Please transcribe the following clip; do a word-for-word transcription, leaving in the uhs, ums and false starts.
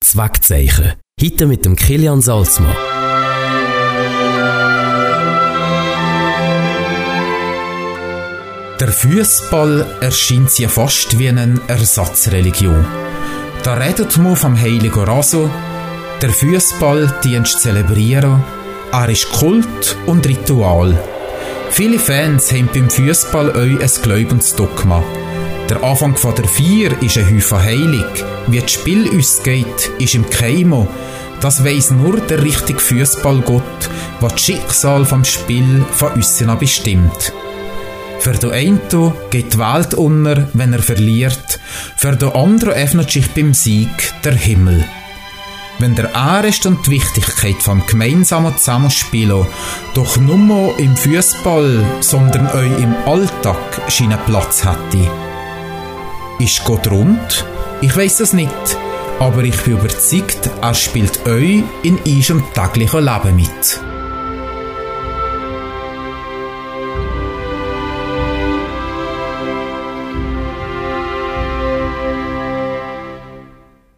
Das Wegzeichen. Heute mit dem Kilian Salzmann. Der Fußball erscheint sie fast wie eine Ersatzreligion. Da redet man vom heiligen Raso. Der Fußball dient zu zelebrieren. Er ist Kult und Ritual. Viele Fans haben beim Fußball auch ein Glaubensdogma. Der Anfang von der Vier ist ein Haufen heilig. Wie das Spiel ausgeht, ist im Keimo. Das weiss nur der richtige Fußballgott, der das Schicksal vom Spiel von uns an bestimmt. Für den einen geht die Welt unter, wenn er verliert. Für den anderen öffnet sich beim Sieg der Himmel. Wenn der Ernst und die Wichtigkeit vom gemeinsamen Zusammenspielen doch nur mehr im Fußball, sondern auch im Alltag seinen Platz hätte. Ist Gott rund? Ich weiss das nicht, aber ich bin überzeugt, er spielt euch in eurem täglichen Leben mit.